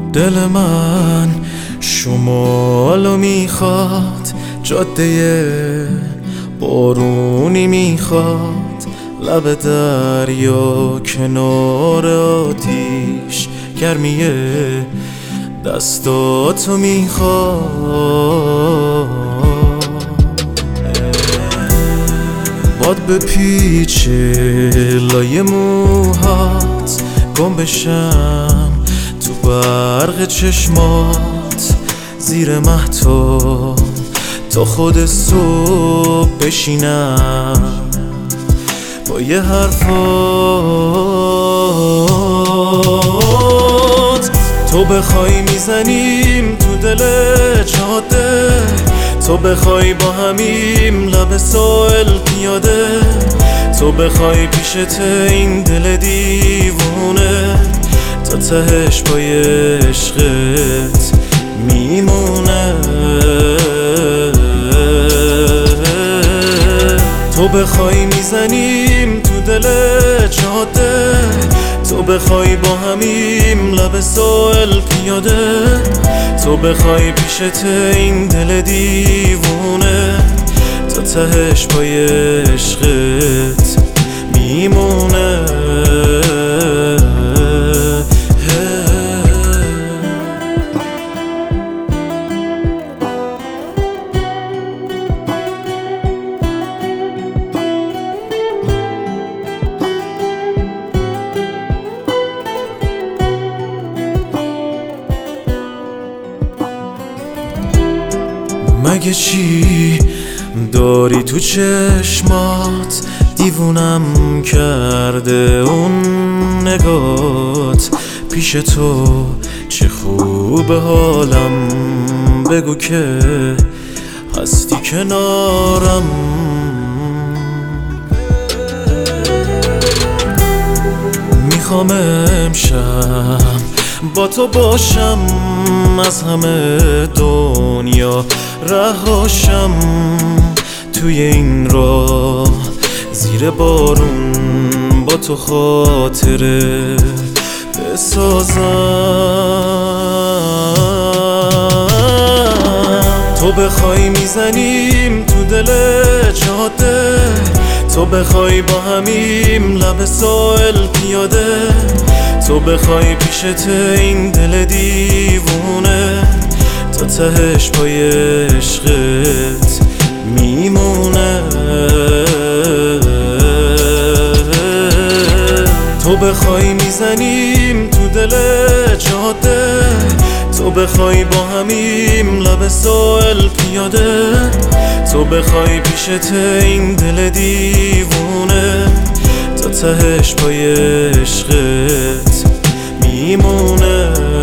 دل من شمالو میخواد، جاده بارونی میخواد، لب دریا کنار آتیش، گرمیه دستاتو میخواد. باد بپیچه لای موهات، گم بشم تو برق چشمات، زیر مهتاب تا خود صبح بشینم با یه حرفات. تو بخوای میزنیم تو دل جاده، تو بخوای با همیم لب ساحل پیاده، تو بخوای پیشت این دل دیوونه تا تهش پای عشقت میمونه. تو بخوای میزنیم تو دل جاده، تو بخوای با همیم لب ساحل پیاده، تو بخوای پیشت این دل دیوونه تا تهش پای عشقت میمونه. مگه چی داری تو چشمات، دیوونم کرده اون نگات، پیش تو چه خوب حالم، بگو که هستی کنارم. میخوام امشب با تو باشم، از همه دنیا رهاشم، توی این راه زیر بارون با تو خاطره بسازم. تو بخوای میزنیم تو دل جاده، تو بخوای با همیم لب ساحل پیاده، تو بخوای پیشت این دل دیوونه تا تهش پای عشقت میمونه. تو بخوای میزنیم تو دل جاده، تو بخوای با همیم لب ساحل پیاده، تو بخوای پیشت این دل دیوونه تا تهش پای عشقت میمونه.